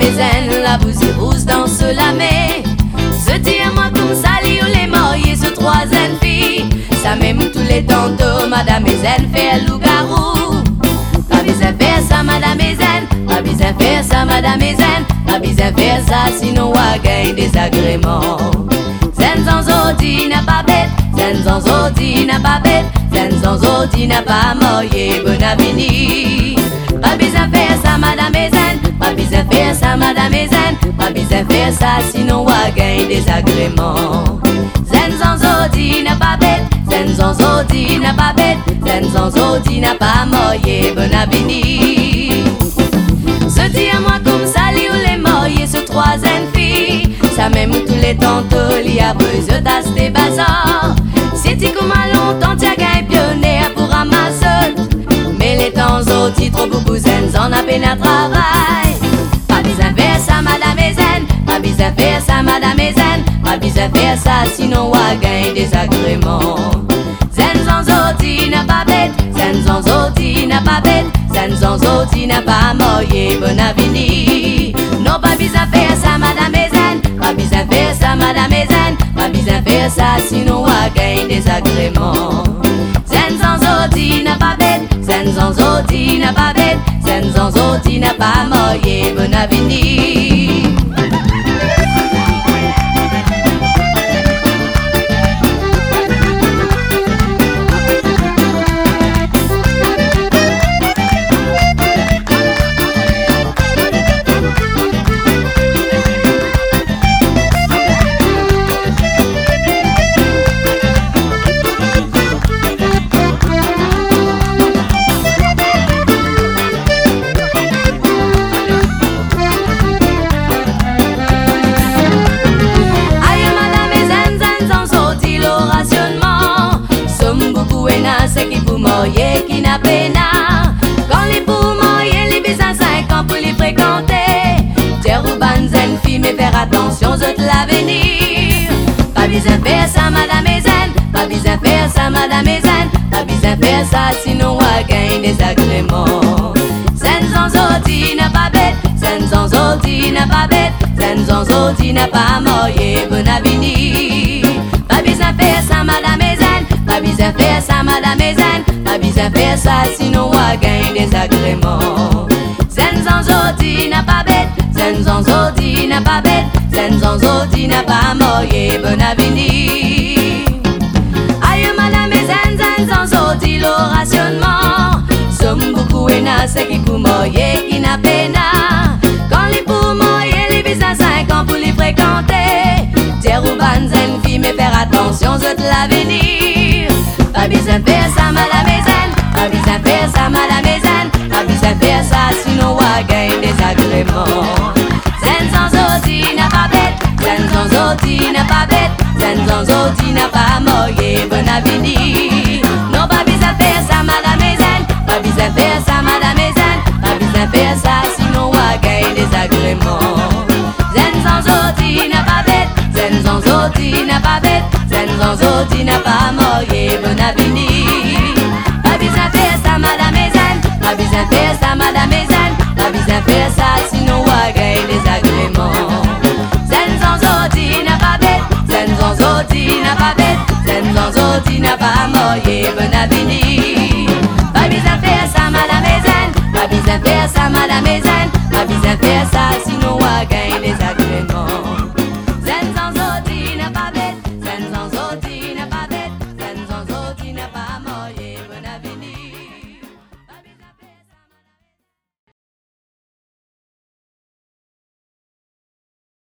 et zen, la bouse et rousse danse la mer. Se dit à moi comme ça, ou les mariés, ce trois zen filles. Ça même tous les tantôt, madame et zen fait loup-garou. Pas besoin faire ça, madame et zen. Pas besoin faire ça, madame et zen. Pas besoin faire ça, sinon on va gagner des agréments. Zen zanzodi n'a pas bête, zen zanzodi n'a pas bête, zen zanzodi n'a pas moyen, bon avenir. Pas besoin faire ça, madame et zen. Pas besoin faire ça, madame et zen. Pas besoin faire ça, sinon on va gagner des agréments. Zen zanzodi n'a pas bête, zen zanzodi n'a pas bête, zen zanzodi n'a pas moyen, bon avenir. Se dit à moi comme ça, ou les moyens, ce trois zen filles. Ça même tous les tantôt, il y a besoin d'acheter bazar. Si tu comme à longtemps, tu as gagné pionnière pour Amazon. Mais les temps autres, trop beaucoup zen, en a peine à travail. Pas besoin faire ça, madame et zen. Pas besoin faire ça, madame et zen. Pas besoin faire ça, sinon on va gagner des agréments. Zen zanzodi n'a pas bête, zen zanzodi n'a pas bête, zen zanzodi n'a pas moyen, bon avenir. Non, pas besoin faire ça, madame et zen. Pas besoin faire ça, madame et zen. Pas besoin faire ça, sinon on va gagner des agréments. Zen zanzodi n'a pas bête, zen zanzodi n'a pas bête, zen zanzodi n'a pas moyen, bon avenir. C'est qui pour moyer qui n'a pena. Quand les pour moyer, les besoins 5 ans pour les fréquenter. Terre ou banzen, fille, mais faire attention, zot l'avenir. Pas besoin faire ça, madame et zen. Pas besoin faire ça, madame et zen. Pas besoin faire ça, sinon on va gagner des agréments. Zen zanzodi n'a pas bête, zen zanzodi n'a pas bête, zen zanzodi n'a pas moyen, bon avenir. Pas besoin faire ça, madame et zen. Pas besoin faire ça, madame et zen. Pas besoin faire ça, sinon on va gagner des agréments. Zen zanzodi n'a pas bête, zen zanzodi n'a pas bête, zen zanzodi n'a pas moyen, bon avenir. Aïe madame et zen, zen zanzodi, le rationnement. Somme beaucoup et n'a, c'est qui pour moyen qui n'a pena. Quand les pour moyen, les besoins 5 ans pour les fréquenter. Terre ou banzen, fille, mais faire attention, zot l'avenir. Pas besoin faire ça, madame et zen. Pas besoin faire ça, madame et zen. Pas besoin faire ça, sinon on va gagner des agréments. Zen zanzodi n'a pas bête, zen zanzodi n'a pas bête, zen zanzodi n'a pas moyen, bon avenir. Non, pas besoin faire ça, madame et zen. Pas besoin faire ça, madame et zen. Pas besoin faire ça, sinon on va gagner des agréments. Zen zanzodi n'a pas bête, zen zanzodi n'a pas bête, zen zanzodi n'a pas